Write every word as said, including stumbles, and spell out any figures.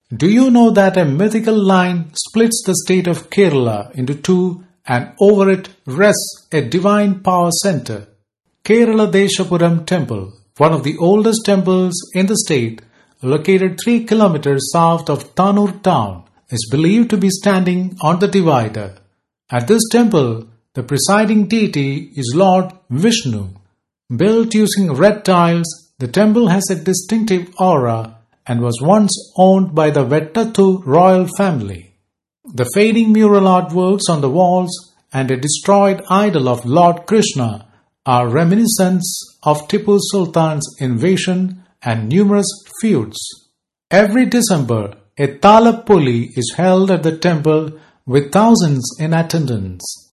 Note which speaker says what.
Speaker 1: Do you know that a mythical line splits the state of Kerala into two and over it rests a divine power center? Kerala Deshapuram Temple, one of the oldest temples in the state, located three kilometers south of Tanur town, is believed to be standing on the divider. At this temple, the presiding deity is Lord Vishnu. Built using red tiles, the temple has a distinctive aura and was once owned by the Vettathu royal family. The fading mural artworks on the walls and a destroyed idol of Lord Krishna are reminiscents of Tipu Sultan's invasion and numerous feuds. Every December, a Talapuli is held at the temple with thousands in attendance.